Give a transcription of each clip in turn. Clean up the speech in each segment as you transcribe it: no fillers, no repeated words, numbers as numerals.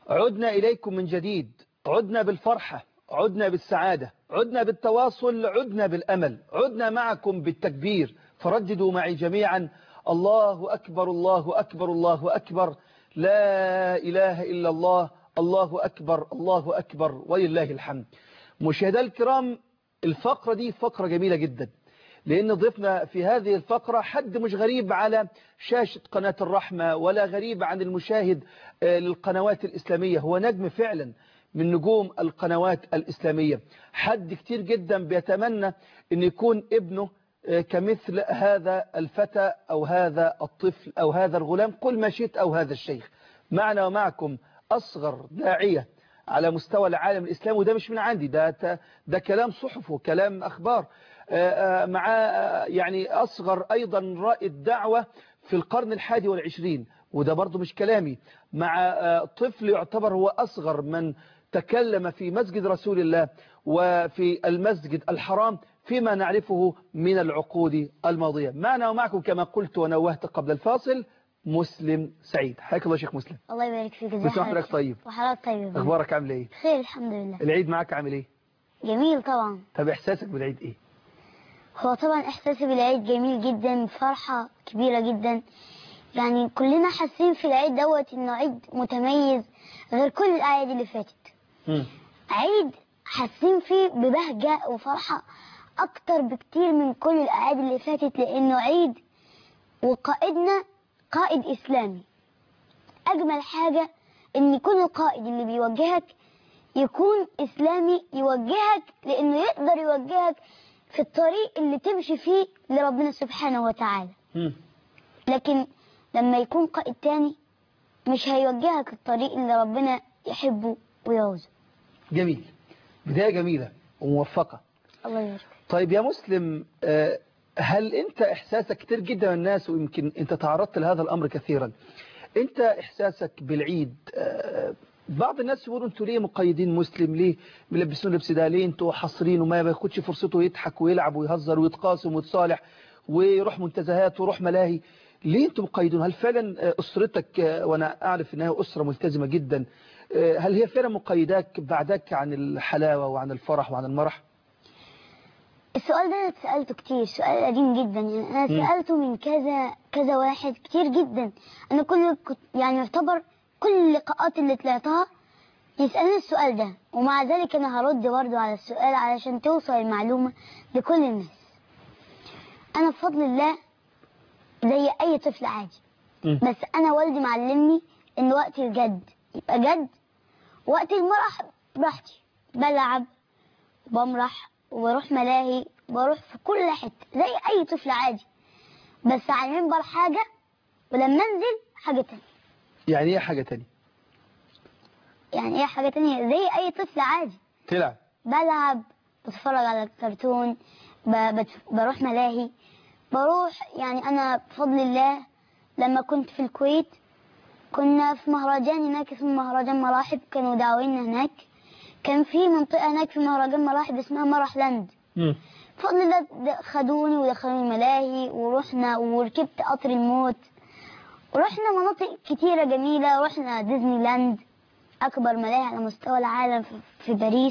عدنا إليكم من جديد، عدنا بالفرحة، عدنا بالسعادة، عدنا بالتواصل، عدنا بالأمل، عدنا معكم بالتكبير. فرددوا معي جميعا: الله أكبر الله أكبر الله أكبر، لا إله إلا الله، الله أكبر الله أكبر ولله الحمد. مشاهدينا الكرام، الفقرة دي فقرة جميلة جدا، لأن ضيفنا في هذه الفقرة حد مش غريب على شاشة قناة الرحمة ولا غريب عن المشاهد للقنوات الإسلامية. هو نجم فعلا من نجوم القنوات الإسلامية، حد كتير جدا بيتمنى أن يكون ابنه كمثل هذا الفتى أو هذا الطفل أو هذا الغلام، قل ما شئت، أو هذا الشيخ. معنا ومعكم أصغر داعية على مستوى العالم الإسلامي، وده مش من عندي، ده كلام صحف وكلام أخبار، مع يعني أصغر أيضا رائد دعوة في القرن 21، وده برضو مش كلامي، مع طفل يعتبر هو أصغر من تكلم في مسجد رسول الله وفي المسجد الحرام فيما نعرفه من العقود الماضية. معنا ومعكم كما قلت ونوهت قبل الفاصل مسلم سعيد. حياك الله شيخ مسلم. الله يبارك فيك. ازي حضرتك؟ طيب. وحضرتك طيب. اخبارك عامل ايه؟ خير الحمد لله. العيد معاك عامل ايه؟ جميل طبعا. طب احساسك بالعيد ايه؟ هو طبعا احساسي بالعيد جميل جدا، فرحة كبيرة جدا. يعني كلنا حاسين في العيد دوت انه عيد متميز غير كل الاعياد اللي فاتت. عيد حاسين فيه ببهجة وفرحة اكتر بكتير من كل الاعياد اللي فاتت، لانه عيد وقائدنا قائد اسلامي. اجمل حاجة ان يكون القائد اللي بيوجهك يكون اسلامي، يوجهك لانه يقدر يوجهك في الطريق اللي تمشي فيه لربنا سبحانه وتعالى. لكن لما يكون قائد تاني مش هيوجهك الطريق اللي ربنا يحبه ويعوزه. جميل، بداية جميلة وموفقة. الله يبارك. طيب يا مسلم، هل انت احساسك كتير جدا من الناس، ويمكن انت تعرضت لهذا الامر كثيرا، انت احساسك بالعيد، بعض الناس يقولوا انتوا ليه مقيدين مسلم، ليه ملبسون لبس ده، ليه انتوا حاصرين وما بياخدش فرصته يضحك ويلعب ويهزر ويتقاسم ويتصالح ويروح منتزهات ويروح ملاهي، ليه انتوا مقيدون؟ هل فعلا اسرتك، وانا اعرف انها اسره ملتزمه جدا، هل هي فعلا مقيداك بعدك عن الحلاوه وعن الفرح وعن المرح؟ السؤال ده انا سألته كتير، سؤال قديم جدا، يعني انا سألته من كذا واحد كتير جدا. انا يعني يعتبر كل اللقاءات اللي طلعتها يسألني السؤال ده، ومع ذلك انا هرد برضه على السؤال علشان توصل المعلومة لكل الناس. انا بفضل الله زي اي طفل عادي، بس انا والدي معلمني ان وقت الجد يبقى جد، وقت المرح براحتي، بلعب وبمرح وبروح ملاهي، بروح في كل حته زي اي طفل عادي، بس على المنبر حاجه ولما انزل حاجه تانية. يعني ايه حاجه تانية؟ يعني ايه حاجه تانية؟ زي اي طفل عادي، تلعب، بلعب، بتفرج على الكرتون، بروح ملاهي، بروح. يعني انا بفضل الله لما كنت في الكويت كنا في مهرجان هناك اسمه مهرجان مراحب، كانوا دعوينا هناك، كان في منطقة هناك في مهرجان مراحب اسمها مرح لاند. بفضل الله خدوني ودخلوني ملاهي، ورحنا وركبت قطر الموت، ورحنا مناطق كتيرة جميلة، رحنا ديزني لاند أكبر ملاهي على مستوى العالم في باريس.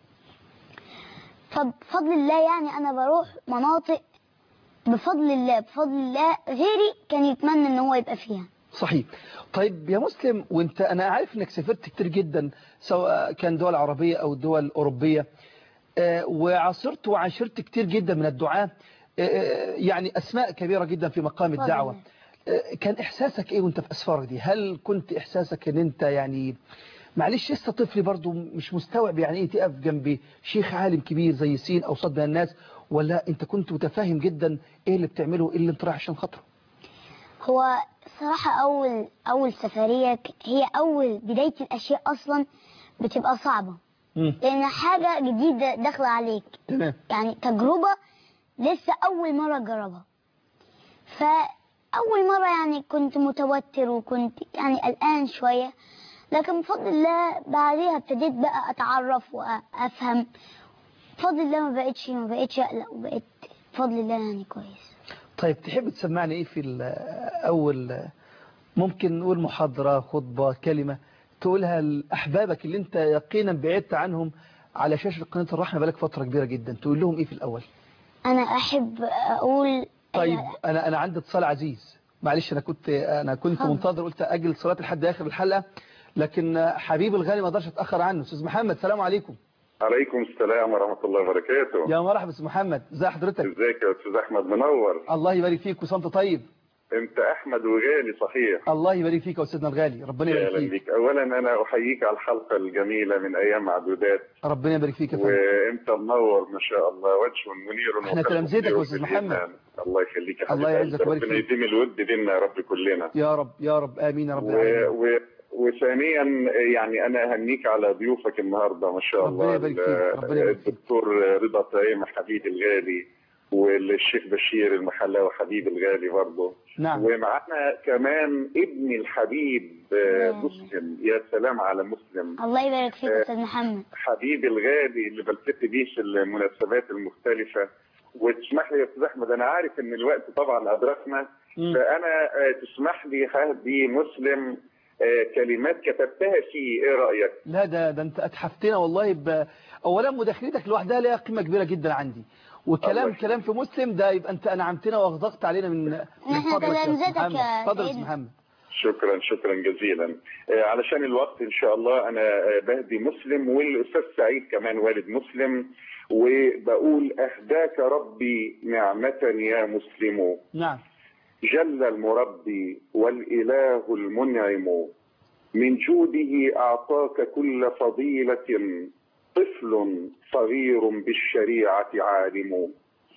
فبفضل الله يعني أنا بروح مناطق بفضل الله غيري كان يتمنى إن هو يبقى فيها. صحيح. طيب يا مسلم، وانت انا عارف انك سافرت كتير جدا، سواء كان دول عربية او دول اوروبية، وعاصرت وعاشرت كتير جدا من الدعاة، يعني اسماء كبيرة جدا في مقام الدعوة. كان احساسك ايه وانت في اسفارك دي؟ هل كنت احساسك ان انت يعني معلش لسه طفل برضو مش مستوعب يعني ايه تقف جنب شيخ عالم كبير زي سين او صد الناس، ولا انت كنت متفاهم جدا ايه اللي بتعمله، ايه اللي انت رايح عشان خاطره؟ هو صراحة أول سفرية هي أول بداية الأشياء أصلا بتبقى صعبة، لأن حاجة جديدة داخلة عليك. تمام. يعني تجربة لسه أول مرة أجربها، فأول مرة يعني كنت متوتر وكنت يعني قلقان شوية، لكن بفضل الله بعدها ابتديت بقى أتعرف وأفهم. بفضل الله ما بقتش أقلق، وبقيت بفضل الله يعني كويس. طيب تحب تسمعني ايه في اول، ممكن نقول محاضرة، خطبة، كلمة تقولها لأحبابك اللي انت يقينا بعدت عنهم على شاشة قناة الرحمة بقالك فترة كبيرة جدا، تقول لهم ايه في الأول؟ أنا أحب أقول طيب أنا عندي اتصال عزيز، معلش أنا كنت منتظر، قلت أجل صلاة لحد آخر الحلقة، لكن حبيبي الغالي ما اقدرش أتأخر عنه. أستاذ محمد، سلام عليكم. عليكم السلام ورحمة الله وبركاته. يا مرحبا أستاذ محمد، ازي حضرتك؟ ازيك يا أستاذ أحمد؟ منور. الله يبارك فيك، وصمت طيب. انت أحمد وغالي صحيح. الله يبارك فيك يا أستاذنا الغالي، ربنا يبارك فيك. أولا أنا أحييك على الحلقة الجميلة من أيام معدودات. ربنا يبارك فيك يا فندم. وانت منور ما شاء الله، وجه منير. احنا تلامذتك يا أستاذ محمد. الله يخليك يا حبيبي. الله يعزك ويبارك فيك. ربنا يديم الود بيننا يا رب كلنا. يا رب يا رب، آمين يا رب العالمين. وثانيا يعني انا اهنيك على ضيوفك النهارده ما شاء الله. ربنا يبارك فيك. ربنا يبارك فيك. الدكتور رضا طعيمة حبيبي الغالي، والشيخ بشير المحلاوي حبيبي الغالي برضه. نعم. ومعنا كمان ابني الحبيب مسلم. يا سلام على مسلم. الله يبارك فيك أستاذ محمد. حبيبي الغالي اللي بلتقي بيه في المناسبات المختلفة. وتسمح لي يا استاذ احمد، انا عارف ان الوقت طبعا ادركنا، فانا تسمح لي هدي مسلم كلمات كتبتها فيه، ايه رايك؟ لا ده انت اتحفتنا والله. اولا مداخلتك لوحدها لها قيمه كبيره جدا عندي، كلام في مسلم ده يبقى انت انعمتنا واغدقت علينا من فضلك يا محمد. اتفضل يا محمد. شكرا جزيلا. علشان الوقت ان شاء الله انا بهدي مسلم، والاستاذ سعيد كمان والد مسلم، وبقول اهداك ربي نعمة يا مسلم. نعم. جل المربي والاله المنعم، من جوده اعطاك كل فضيلة، طفل صغير بالشريعة عالم،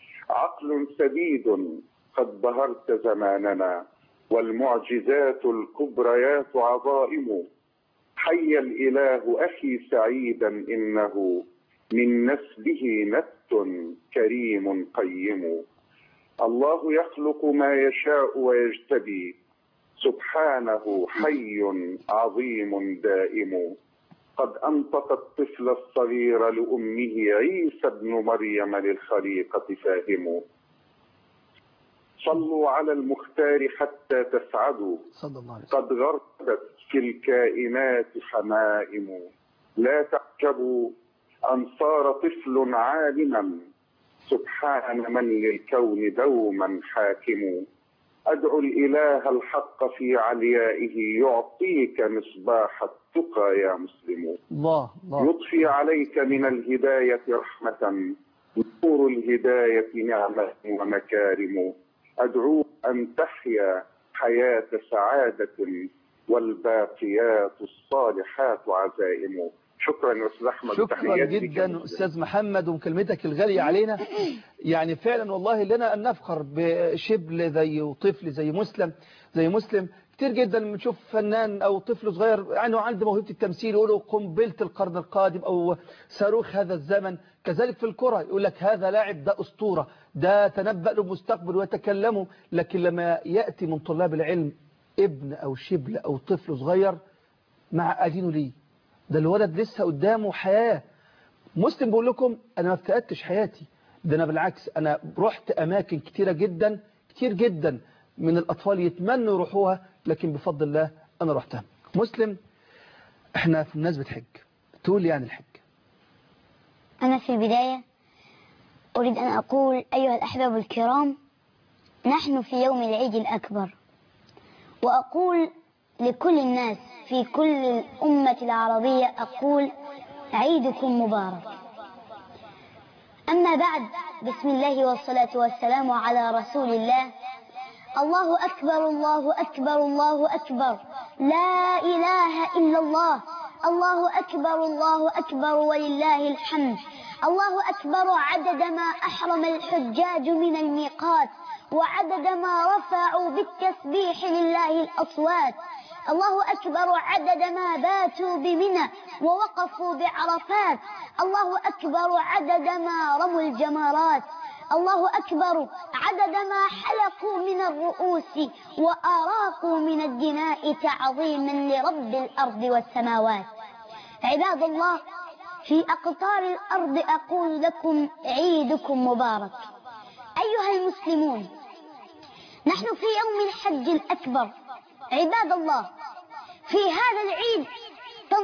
عقل سديد قد بهرت زماننا، والمعجزات الكبريات عظائم، حي الإله أخي سعيدا إنه من نسبه نبت كريم قيم، الله يخلق ما يشاء ويجتبي، سبحانه حي عظيم دائم، قد أنطق الطفل الصغير لأمه عيسى ابن مريم للخليقة فاهم، صلوا على المختار حتى تسعدوا، صلى الله عليه وسلم. قد غربت في الكائنات حمائم، لا تعجبوا أن صار طفل عالما، سبحان من للكون دوما حاكم، أدعو الإله الحق في عليائه يعطيك مصباح التقى يا مسلم، الله يضفي عليك من الهداية رحمة، نور الهداية نعمة ومكارم، أدعو أن تحيا حياة سعادة والباقيات الصالحات عزائم. شكرا يا أستاذ أحمد. شكرا جدا أستاذ محمد، ومكلمتك الغالية علينا. يعني فعلا والله لنا أن نفخر بشبل زي وطفل زي مسلم. كتير جدا بنشوف فنان أو طفل صغير يعني عنده موهبة التمثيل يقولوا قنبلة القرن القادم أو صاروخ هذا الزمن. كذلك في الكرة يقول لك هذا لاعب، ده أسطورة، ده تنبأ له المستقبل ويتكلموا. لكن لما يأتي من طلاب العلم ابن أو شبل أو طفل صغير معقدينه ليه؟ ده الولد لسه قدامه حياة. مسلم بقول لكم أنا ما افتقدتش حياتي، ده أنا بالعكس أنا رحت أماكن كتيرة جدا كتير جدا من الأطفال يتمنوا يروحوها، لكن بفضل الله أنا رحتها. مسلم، احنا في مناسبة حج، تقول يعني الحج؟ أنا في البداية أريد أن أقول أيها الأحباب الكرام، نحن في يوم العيد الأكبر، وأقول لكل الناس في كل الأمة العربية أقول عيدكم مبارك. أما بعد، بسم الله والصلاة والسلام على رسول الله. الله أكبر الله أكبر الله أكبر، لا إله إلا الله، الله أكبر الله أكبر ولله الحمد. الله أكبر عدد ما أحرم الحجاج من الميقات، وعدد ما رفعوا بالتسبيح لله الأصوات. الله أكبر عدد ما باتوا بمنى ووقفوا بعرفات. الله أكبر عدد ما رموا الجمرات. الله أكبر عدد ما حلقوا من الرؤوس وأراقوا من الدماء تعظيما لرب الأرض والسماوات. عباد الله، في أقطار الأرض أقول لكم عيدكم مبارك. أيها المسلمون، نحن في يوم الحج الأكبر. عباد الله، في هذا العيد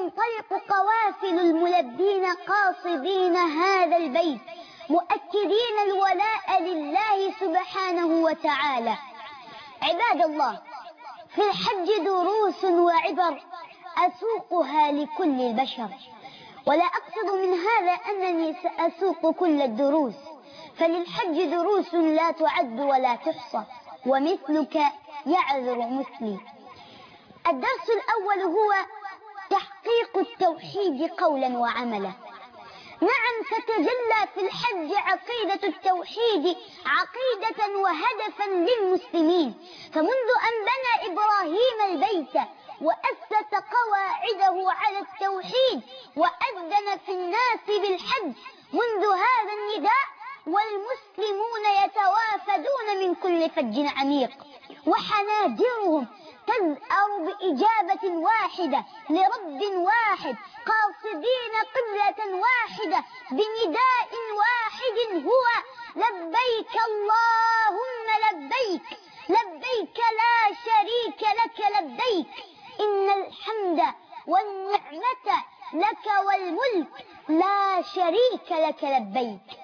وتنطلق قوافل الملبين قاصدين هذا البيت مؤكدين الولاء لله سبحانه وتعالى. عباد الله، في الحج دروس وعبر أسوقها لكل البشر، ولا أقصد من هذا أنني سأسوق كل الدروس، فللحج دروس لا تعد ولا تحصى، ومثلك يعذر مثلي. الدرس الأول هو تحقيق التوحيد قولا وعملا. نعم، ستجلى في الحج عقيدة التوحيد عقيدة وهدفا للمسلمين، فمنذ أن بنى إبراهيم البيت وأسس قواعده على التوحيد وأذن في الناس بالحج، منذ هذا النداء والمسلمون يتوافدون من كل فج عميق، وحناجرهم تزأر بإجابة واحدة لرب واحد، قاصدين قبلة واحدة بنداء واحد هو لبيك اللهم لبيك، لبيك لا شريك لك لبيك، إن الحمد والنعمة لك والملك لا شريك لك لبيك.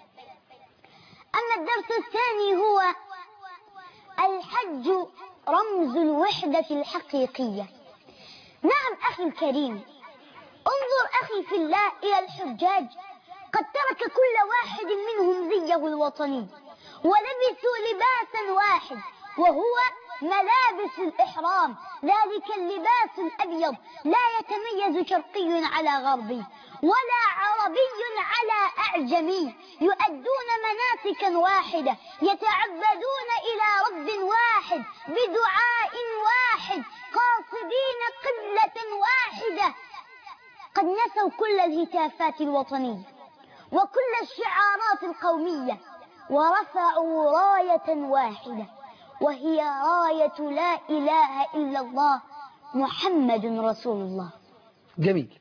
أما الدرس الثاني هو الحج رمز الوحدة الحقيقية. نعم أخي الكريم، انظر أخي في الله إلى الحجاج، قد ترك كل واحد منهم زيه الوطني ولبسوا لباسا واحد وهو ملابس الإحرام، ذلك اللباس الأبيض لا يتميز شرقي على غربي ولا عربي على أعجمي، يؤدون مناسكا واحدة، يتعبدون إلى رب واحد بدعاء واحد، قاصدين قبلة واحدة. قد نسوا كل الهتافات الوطنية وكل الشعارات القومية ورفعوا راية واحدة، وهي راية لا إله إلا الله محمد رسول الله. جميل.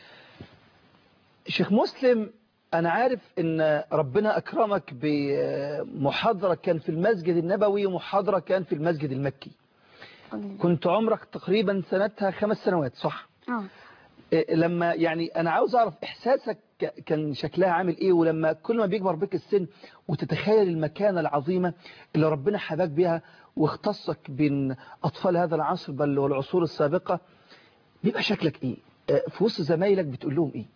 شيخ مسلم، أنا عارف إن ربنا أكرمك بمحاضرة كان في المسجد النبوي ومحاضرة كان في المسجد المكي. كنت عمرك تقريبا سنتها 5 سنوات، صح؟ لما يعني أنا عاوز أعرف إحساسك كان شكلها عامل إيه، ولما كل ما بيكبر بك السن وتتخيل المكانة العظيمة اللي ربنا حباك بها واختصك بين أطفال هذا العصر بل والعصور السابقة، بيبقى شكلك إيه؟ في وسط زمايلك بتقول لهم إيه؟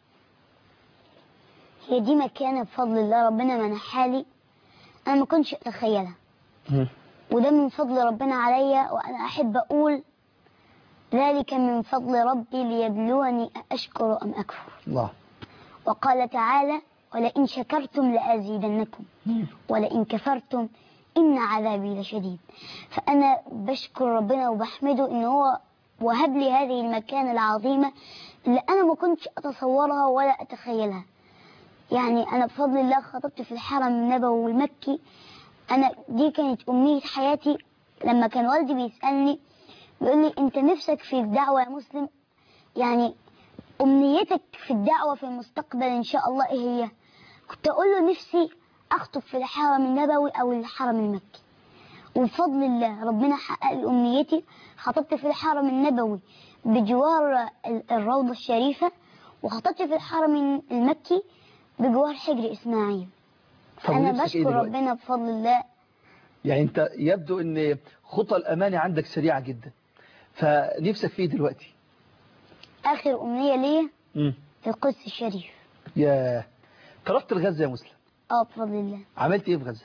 هي دي مكانة بفضل الله ربنا منحها لي، أنا ما كنتش أتخيلها، وده من فضل ربنا عليا، وأنا أحب أقول ذلك من فضل ربي ليبلوني أشكر أم أكفر. الله. وقال تعالى: ولئن شكرتم لأزيدنكم ولئن كفرتم إن عذابي لشديد. فأنا بشكر ربنا وبحمده إن هو وهب لي هذه المكانة العظيمة اللي أنا ما كنتش أتصورها ولا أتخيلها. يعني أنا بفضل الله خطبت في الحرم النبوي والمكي، أنا دي كانت أمنية حياتي. لما كان والدي بيسألني بيقول لي: أنت نفسك في الدعوة يا مسلم؟ يعني أمنيتك في الدعوة في المستقبل إن شاء الله إيه هي؟ كنت أقول له نفسي أخطب في الحرم النبوي أو الحرم المكي، وبفضل الله ربنا حقق لي أمنيتي. خطبت في الحرم النبوي بجوار الروضة الشريفة، وخطبت في الحرم المكي بجوار حجر إسماعيل. أنا بشكر ربنا بفضل الله. يعني أنت يبدو أن خطى الأمانة عندك سريعة جدا، فنفسك فيه دلوقتي؟ آخر أمنية لي في القدس الشريف. يا رحت لغزة يا مسلم؟ بفضل الله. عملت إيه في غزة؟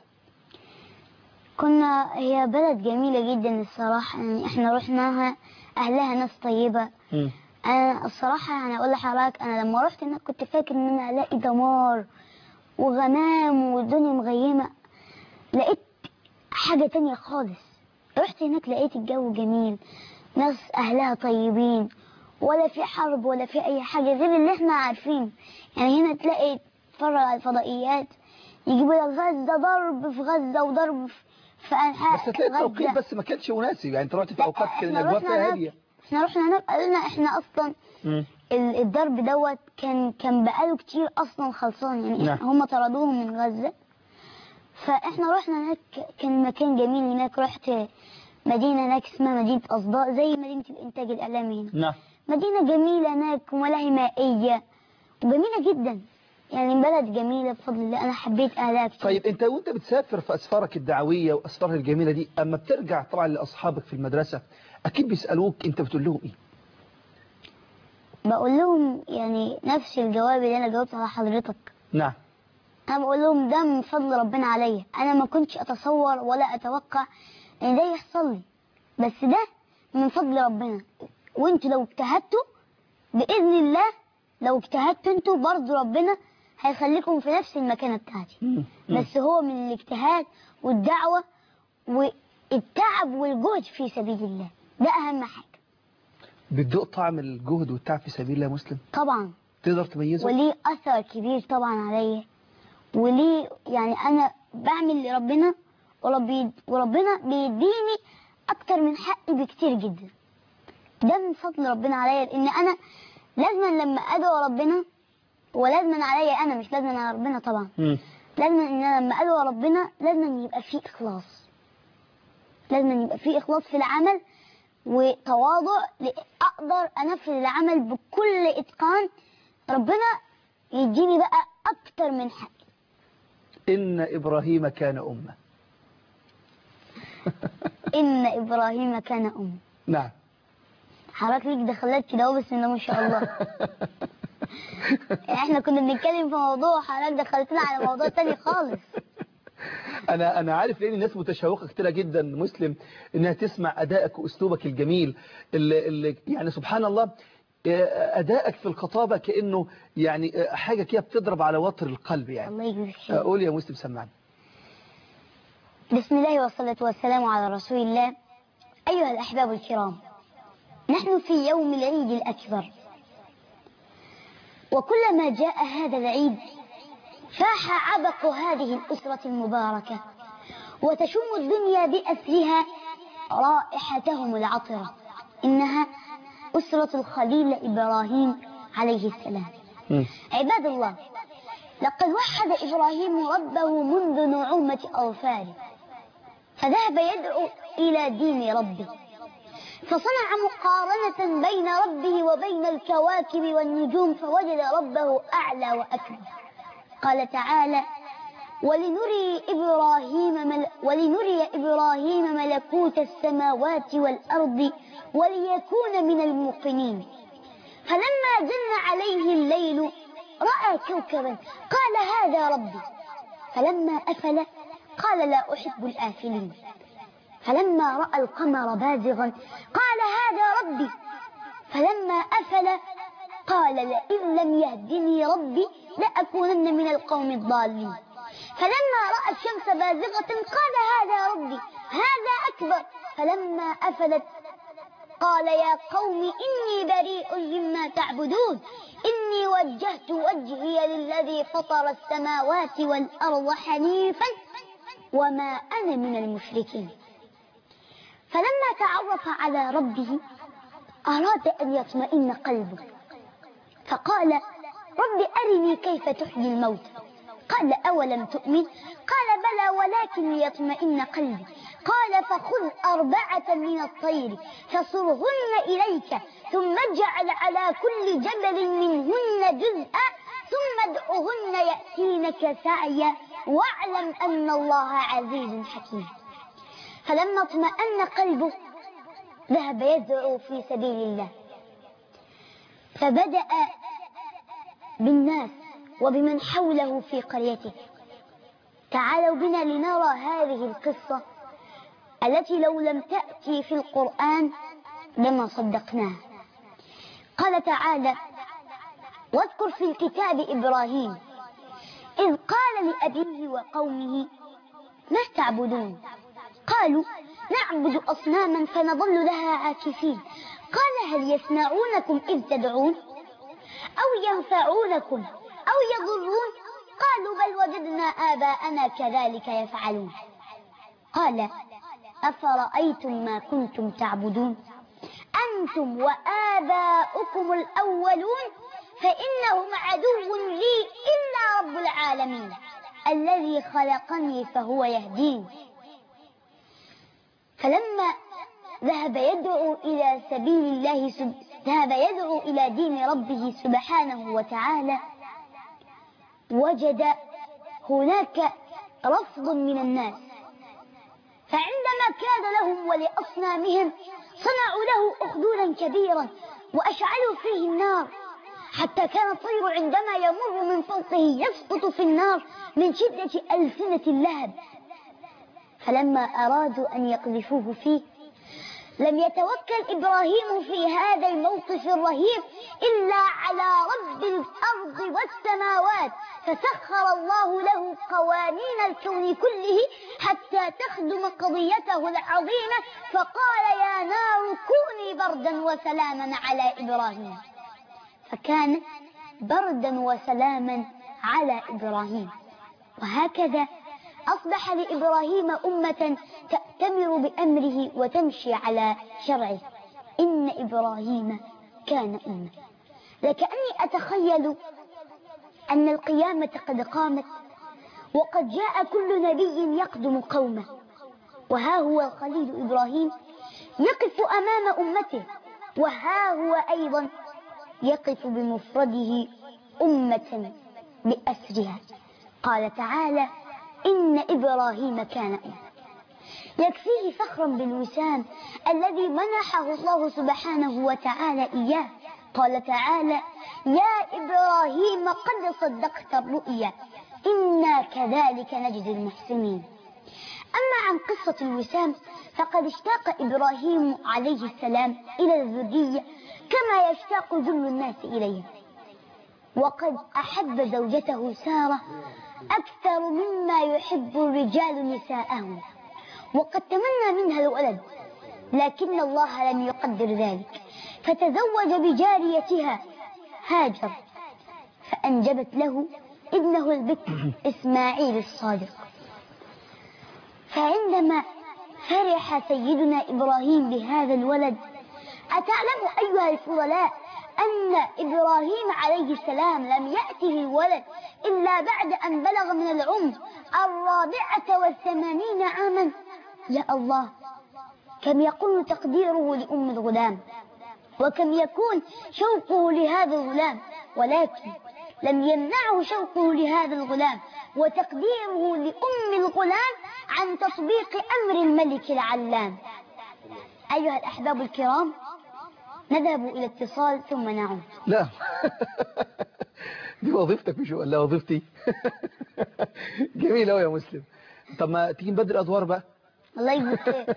هي بلد جميلة جدا الصراحة، يعني إحنا رحناها أهلها ناس طيبة. أنا الصراحة يعني أقول لحضرتك، أنا لما رحت هناك كنت فاكر إن أنا ألاقي دمار وغمام والدنيا مغيمة، لقيت حاجة تانية خالص. رحت هناك لقيت الجو جميل، ناس أهلها طيبين، ولا في حرب ولا في أي حاجة غير اللي احنا عارفين. يعني هنا تلاقي تتفرج على الفضائيات يجيبوا لك غزة، ضرب في غزة وضرب في أنحاء بس هتلاقي التوقيت بس ما كانش مناسب. يعني انت رحت في أوقات كان الأجواء فيها هادية. احنا رحنا هناك قالوا لنا احنا أصلا الضرب دوت كان بقاله كتير أصلا خلصان، يعني هم طردوهم من غزة. فاحنا رحنا هناك كان مكان جميل هناك. رحت مدينة هناك اسمها مدينة أصداء، زي مدينة الإنتاج الإعلامي هنا. مدينة جميلة هناك وملاهي مائية وجميلة جدا، يعني بلد جميلة بفضل الله. أنا حبيت أهلها كتير. طيب أنت وأنت بتسافر في أسفارك الدعوية وأسفارها الجميلة دي، أما بترجع طبعا لأصحابك في المدرسة أكيد بيسألوك أنت بتقول لهم إيه؟ بقول لهم يعني نفس الجواب اللي أنا جاوبت على حضرتك. نعم. أنا بقول لهم ده من فضل ربنا عليا، أنا ما كنتش أتصور ولا أتوقع إن ده يحصل لي، بس ده من فضل ربنا. وأنتوا لو اجتهدتوا بإذن الله، لو اجتهدتوا أنتوا برضو ربنا هيخليكم في نفس المكانة بتاعتي. بس هو من الاجتهاد والدعوة والتعب والجهد في سبيل الله، ده أهم حاجة. بتدوق طعم الجهد والتعب في سبيل الله مسلم؟ طبعا. تقدر تميزه؟ وليه أثر كبير طبعا عليا، وليه يعني أنا بعمل لربنا وربنا بيديني أكتر من حقي بكتير جدا. ده من فضل ربنا عليا، لأن أنا لازم لما أدعو ربنا، ولازم عليا أنا مش لازم على ربنا طبعا، لازم إن أنا لما أدعو ربنا لازم يبقى فيه إخلاص، لازم يبقى فيه إخلاص في العمل وتواضع، أقدر أنفذ العمل بكل إتقان، ربنا يديني بقى أكتر من حقي. إن إبراهيم كان أمة. إن إبراهيم كان أمة. نعم. حضرتك ليك دخلات كده بسم الله ما شاء الله. احنا كنا بنتكلم في موضوع، حضرتك دخلتنا على موضوع تاني خالص. أنا عارف لأن الناس متشوقة كتيرة جدا مسلم إنها تسمع أدائك وأسلوبك الجميل اللي يعني سبحان الله أدائك في الخطابة كأنه يعني حاجة كده بتضرب على وتر القلب يعني. الله يجزيك خير. قول يا مسلم سمعني. بسم الله والصلاة والسلام على رسول الله. أيها الأحباب الكرام، نحن في يوم العيد الأكبر، وكلما جاء هذا العيد فاح عبق هذه الأسرة المباركة، وتشم الدنيا بأسرها رائحتهم العطرة. إنها أسرة الخليل إبراهيم عليه السلام. عباد الله، لقد وحد إبراهيم ربه منذ نعومة أظفاره، فذهب يدعو إلى دين ربه، فصنع مقارنة بين ربه وبين الكواكب والنجوم، فوجد ربه أعلى وأكبر. قال تعالى: ولنري إبراهيم ملكوت السماوات والأرض وليكون من الموقنين. فلما جن عليه الليل رأى كوكبا قال: هذا ربي. فلما أفل قال: لا أحب الآفلين. فلما رأى القمر بازغا قال: هذا ربي. فلما أفل قال: لئن لم يهدني ربي لأكونن من القوم الضالين. فلما رأى الشمس بازغة قال: هذا ربي، هذا أكبر. فلما أفلت قال: يا قوم إني بريء مما تعبدون، إني وجهت وجهي للذي فطر السماوات والأرض حنيفا وما أنا من المشركين. فلما تعرف على ربه أراد أن يطمئن قلبه، فقال: رب أرني كيف تحيي الموتى. قال: أولم تؤمن؟ قال: بلى ولكن ليطمئن قلبي. قال: فخذ 4 من الطير فصرهن إليك، ثم اجعل على كل جبل منهن جزءا، ثم ادعهن يأتينك سعيا، واعلم أن الله عزيز حكيم. فلما اطمأن قلبه ذهب يدعو في سبيل الله، فبدأ بالناس وبمن حوله في قريته. تعالوا بنا لنرى هذه القصة التي لو لم تأتي في القرآن لما صدقناها. قال تعالى: واذكر في الكتاب إبراهيم إذ قال لأبيه وقومه ما تعبدون؟ قالوا نعبد أصناما فنظل لها عاكفين. قال: هل يسمعونكم إذ تدعون أو ينفعونكم أو يضرون؟ قالوا بل وجدنا آباءنا كذلك يفعلون. قال: أفرأيتم ما كنتم تعبدون أنتم وآباؤكم الأولون فإنهم عدو لي إلا رب العالمين الذي خلقني فهو يهدين. فلما ذهب يدعو إلى سبيل الله ذهب يدعو إلى دين ربه سبحانه وتعالى، وجد هناك رفض من الناس، فعندما كاد لهم ولأصنامهم صنعوا له أخدودا كبيرا وأشعلوا فيه النار، حتى كان الطير عندما يمر من فوقه يسقط في النار من شدة ألسنة اللهب. فلما أرادوا أن يقذفوه فيه لم يتوكل إبراهيم في هذا الموقف الرهيب إلا على رب الأرض والسماوات، فسخر الله له قوانين الكون كله حتى تخدم قضيته العظيمة، فقال يا نار كوني بردا وسلاما على إبراهيم، فكان بردا وسلاما على إبراهيم. وهكذا أصبح لإبراهيم أمة تأتمر بأمره وتمشي على شرعه. إن إبراهيم كان أمة. لكأني أتخيل أن القيامة قد قامت وقد جاء كل نبي يقدم قومه، وها هو الخليل إبراهيم يقف أمام أمته، وها هو أيضا يقف بمفرده أمة بأسرها. قال تعالى إن إبراهيم كان أمة. يكفيه فخرا بالوسام الذي منحه الله سبحانه وتعالى إياه. قال تعالى يا إبراهيم قد صدقت الرؤيا إنا كذلك نجزي المحسنين. أما عن قصة الوسام فقد اشتاق إبراهيم عليه السلام إلى الذرية كما يشتاق ذل الناس إليه، وقد أحب زوجته سارة أكثر مما يحب الرجال نساءهم، وقد تمنى منها الولد، لكن الله لم يقدر ذلك، فتزوج بجاريتها هاجر فأنجبت له ابنه البكر إسماعيل الصادق. فعندما فرح سيدنا إبراهيم بهذا الولد، أتعلم أيها الفضلاء أن إبراهيم عليه السلام لم يأته الولد إلا بعد أن بلغ من العمر 84 عاما؟ يا الله، كم يقل تقديره لأم الغلام، وكم يكون شوقه لهذا الغلام، ولكن لم يمنعه شوقه لهذا الغلام وتقديره لأم الغلام عن تطبيق أمر الملك العلام. أيها الأحباب الكرام، نذهب إلى اتصال ثم نعود. لا دي وظيفتك مش ولا وظيفتي. جميل أوي يا مسلم. طب ما تيجي نبدل أدوار بقى. الله يجزيك خير.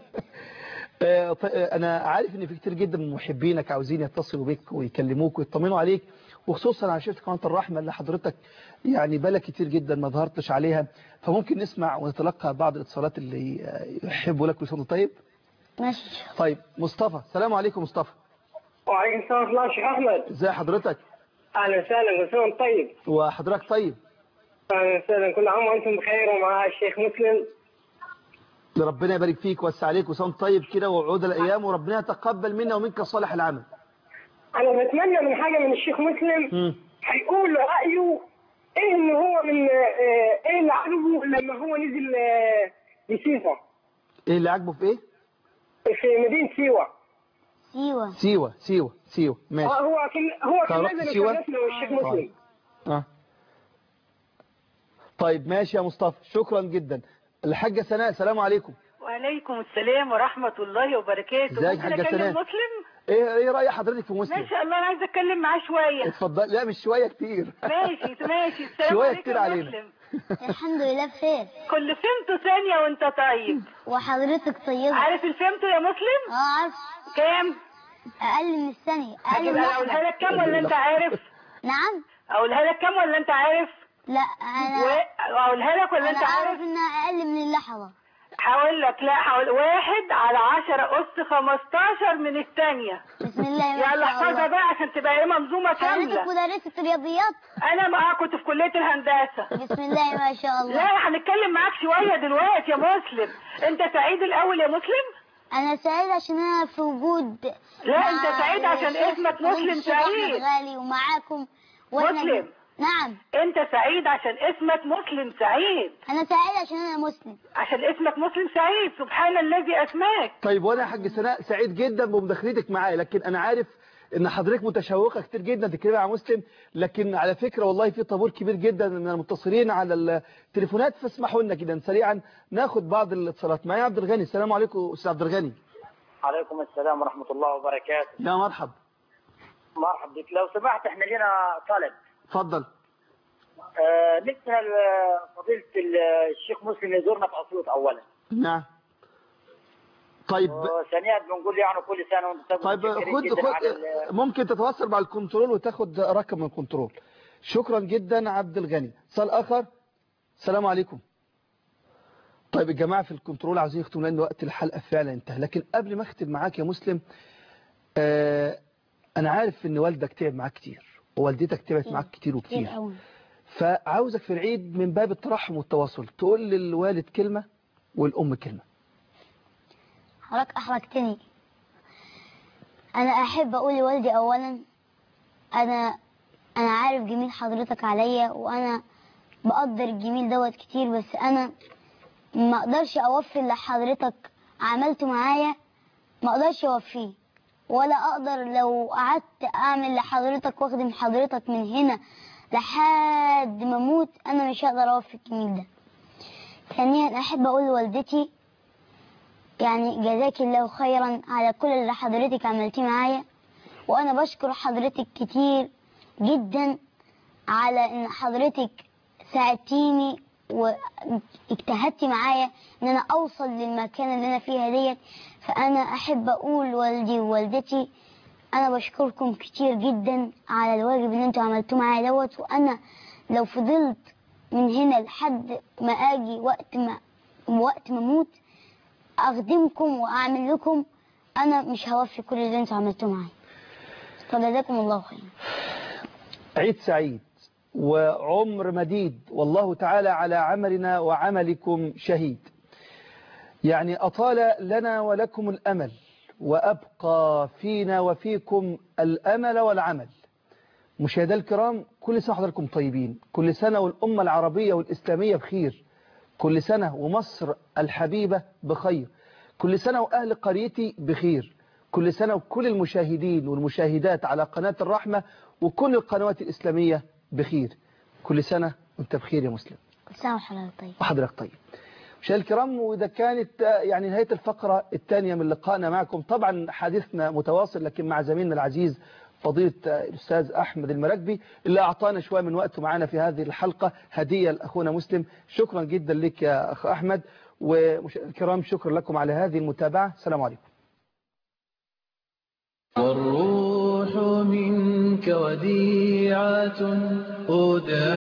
أنا عارف إن في كتير جدا من محبينك عاوزين يتصلوا بيك ويكلموك ويطمنوا عليك، وخصوصا على شاشة قناة الرحمة اللي حضرتك يعني بالك كتير جدا ما ظهرتش عليها، فممكن نسمع ونتلقى بعض الاتصالات اللي يحبوا لك ويصلوا. طيب ماشي. طيب مصطفى، السلام عليكم مصطفى. وعليكم السلام ورحمة الله. شيخ أحمد ازي حضرتك؟ أهلا وسهلا، كل سنة وأنت طيب. وحضرتك طيب؟ أهلا وسهلا، كل عام وأنتم بخير، ومع الشيخ مسلم. ربنا يبارك فيك ويوسع عليك وسنة طيب كده وعود الأيام، وربنا يتقبل منا ومنك صالح العمل. أنا بتمنى من حاجة من الشيخ مسلم، هيقول رأيه إيه إن هو من إيه اللي عجبه لما هو نزل لسيوة. إيه اللي عجبه في إيه؟ في مدينة سيوة. سيوة ماشي. هو كان نازل يكلمنا والشيخ مسلم. طيب ماشي يا مصطفى، شكرا جدا. الحاجة سناء، السلام عليكم. وعليكم السلام ورحمة الله وبركاته. ازيك حاجة سناء؟ مسلم؟ ايه رأي حضرتك في مسلم؟ ما شاء الله، انا عايزه اتكلم معاه شوية. اتفضل. لا مش شوية، كتير. ماشي. السلام شوية عليكم كتير علينا. مسلم. الحمد لله بخير. كل فهمته ثانية وانت طيب. وحضرتك طيبة. عارف الفهمته يا مسلم؟ عارف. كام؟ أقل من الثانية. أقل من اقولها لك كام ولا انت عارف؟ نعم. اقولها لك كام ولا انت عارف؟ لا أنا اقولها لك ولا انت عارف؟ أعرف إنها أقل من اللحظة. هقول لك. لا، هقول 1/10⁻15 من الثانية. بسم الله ما شاء يلا احفظها بقى عشان تبقى منظومة كاملة. حضرتك مدرسة الرياضيات؟ انا كنت في كلية الهندسة. بسم الله ما شاء الله. لا، هنتكلم معاك شوية دلوقتي يا مسلم. انت سعيد الاول يا مسلم؟ أنا سعيد عشان أنا في وجود. لا، انت سعيد عشان اسمك مسلم سعيد. غالي ومعاكم. مسلم. نعم. انت سعيد عشان اسمك مسلم سعيد. أنا سعيد عشان أنا مسلم. عشان اسمك مسلم سعيد، سبحان الذي أسماك. طيب وانا يا حاج سناء سعيد جدا بمداخلتك معايا، لكن انا عارف ان حضرتك متشوقه كتير جدا تتكلمي عن مسلم، لكن على فكره والله في طابور كبير جدا من المتصلين على التليفونات، فاسمحوا لنا كده سريعا ناخد بعض الاتصالات. معايا عبد الغني. السلام عليكم استاذ عبد الغني. عليكم السلام ورحمه الله وبركاته. يا مرحب. مرحب بك. لو سمحت احنا لنا طلب. اتفضل. نسأل فضيله الشيخ مسلم يزورنا في اسيوط اولا. نعم. طيب ثانيا بنقول يعني كل سنه وانت طيب ممكن تتواصل مع الكنترول وتاخد رقم من الكنترول. شكرا جدا عبد الغني. اتصال اخر. السلام عليكم. طيب الجماعه في الكنترول عايزين يختموا لنا وقت الحلقه فعلا انتهى، لكن قبل ما اختم معاك يا مسلم انا عارف ان والدك تعب معاك كتير ووالدتك تعبت معاك كتير وكتير، فعاوزك في العيد من باب الترحم والتواصل تقول للوالد كلمه والام كلمه. حضرتك أحرجتني. أنا أحب أقول لوالدي أولا أنا عارف جميل حضرتك عليا، وأنا بقدر الجميل دوت كتير، بس أنا ما أقدرش أوفي اللي حضرتك عملته معايا، ما أقدرش أوفيه، ولا أقدر لو قعدت أعمل لحضرتك واخدم حضرتك من هنا لحد ما أموت أنا مش هقدر أوفي الجميل ده. ثانيا أحب أقول لوالدتي يعني جزاك الله خيرا على كل اللي حضرتك عملتيه معايا، وانا بشكر حضرتك كتير جدا على ان حضرتك ساعدتيني واجتهدتي معايا ان انا اوصل للمكان اللي انا فيها ديت. فانا احب اقول والدي ووالدتي انا بشكركم كتير جدا على الواجب اللي انتوا عملتوه معايا دوت، وانا لو فضلت من هنا لحد ما اجي وقت ما اموت أخدمكم وأعمل لكم، أنا مش هوفي كل اللي أنتوا عملتوه معايا. فجزاكم الله خير. عيد سعيد وعمر مديد، والله تعالى على عملنا وعملكم شهيد. يعني أطال لنا ولكم الأمل وأبقى فينا وفيكم الأمل والعمل. مشاهدي الكرام، كل سنة حضراتكم طيبين، كل سنة والأمة العربية والإسلامية بخير، كل سنة ومصر الحبيبة بخير، كل سنة وأهل قريتي بخير، كل سنة وكل المشاهدين والمشاهدات على قناة الرحمة وكل القنوات الإسلامية بخير. كل سنة وانت بخير يا مسلم. كل سنة وحضرتك طيب. وحضرتك طيب. مشاهدي الكرام، وإذا كانت يعني نهاية الفقرة الثانية من لقائنا معكم، طبعا حديثنا متواصل لكن مع زميلنا العزيز فضيلة الأستاذ أحمد المراكبي اللي أعطانا شوية من وقته معنا في هذه الحلقة هدية لأخونا مسلم. شكرا جدا لك يا أخ أحمد، ومشاهدينا الكرام شكرا لكم على هذه المتابعة. السلام عليكم. والروح منك وديعة